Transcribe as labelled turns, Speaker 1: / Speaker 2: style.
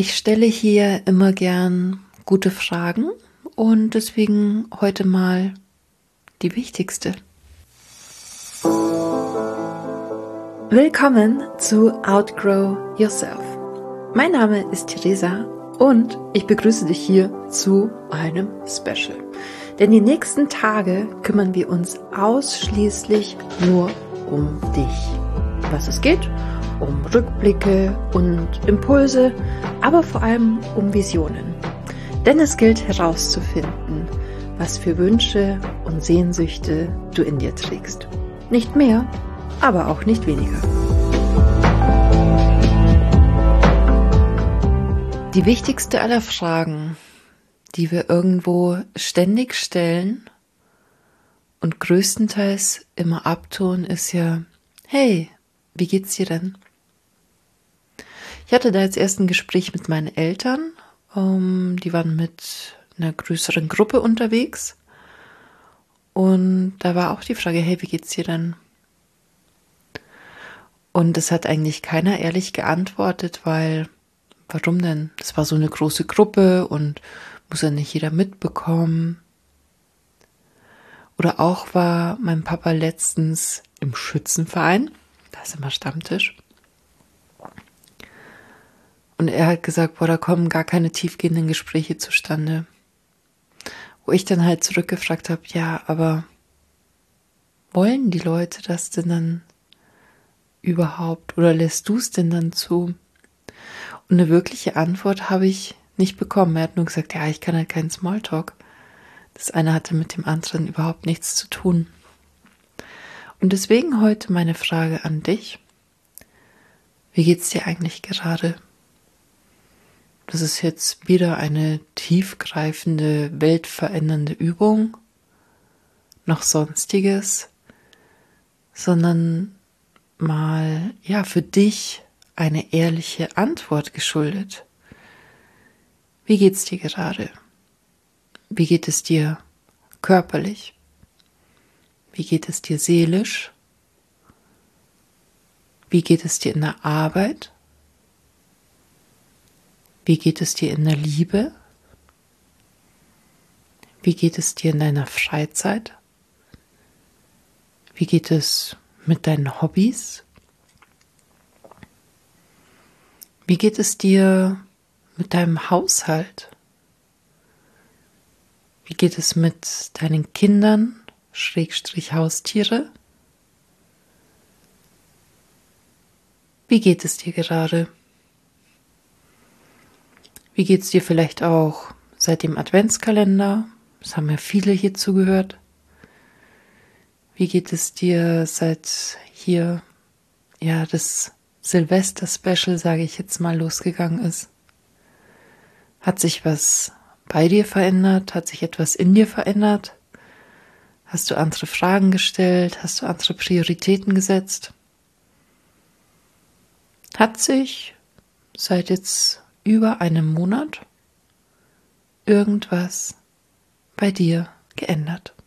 Speaker 1: Ich stelle hier immer gern gute Fragen und deswegen heute mal die wichtigste. Willkommen zu Outgrow Yourself. Mein Name ist Theresa und ich begrüße dich hier zu einem Special. Denn die nächsten Tage kümmern wir uns ausschließlich nur um dich. Was es geht? Um Rückblicke und Impulse, aber vor allem um Visionen. Denn es gilt herauszufinden, was für Wünsche und Sehnsüchte du in dir trägst. Nicht mehr, aber auch nicht weniger. Die wichtigste aller Fragen, die wir irgendwo ständig stellen und größtenteils immer abtun, ist ja: Hey, wie geht's dir denn? Ich hatte da jetzt erst ein Gespräch mit meinen Eltern. Die waren mit einer größeren Gruppe unterwegs. Und da war auch die Frage: Hey, wie geht's dir denn? Und es hat eigentlich keiner ehrlich geantwortet, weil, warum denn? Das war so eine große Gruppe und muss ja nicht jeder mitbekommen. Oder auch war mein Papa letztens im Schützenverein. Da ist immer Stammtisch. Und er hat gesagt, da kommen gar keine tiefgehenden Gespräche zustande. Wo ich dann halt zurückgefragt habe, ja, aber wollen die Leute das denn dann überhaupt? Oder lässt du es denn dann zu? Und eine wirkliche Antwort habe ich nicht bekommen. Er hat nur gesagt, ja, ich kann halt keinen Smalltalk. Das eine hatte mit dem anderen überhaupt nichts zu tun. Und deswegen heute meine Frage an dich. Wie geht's dir eigentlich gerade? Das ist jetzt weder eine tiefgreifende, weltverändernde Übung noch sonstiges, sondern mal, für dich eine ehrliche Antwort geschuldet. Wie geht's dir gerade? Wie geht es dir körperlich? Wie geht es dir seelisch? Wie geht es dir in der Arbeit? Wie geht es dir in der Liebe? Wie geht es dir in deiner Freizeit? Wie geht es mit deinen Hobbys? Wie geht es dir mit deinem Haushalt? Wie geht es mit deinen Kindern, Haustiere? Wie geht es dir gerade? Wie geht es dir vielleicht auch seit dem Adventskalender? Das haben ja viele hier zugehört. Wie geht es dir seit hier, das Silvester-Special, sage ich jetzt mal, losgegangen ist? Hat sich was bei dir verändert? Hat sich etwas in dir verändert? Hast du andere Fragen gestellt? Hast du andere Prioritäten gesetzt? Hat sich seit jetzt über einem Monat irgendwas bei dir geändert?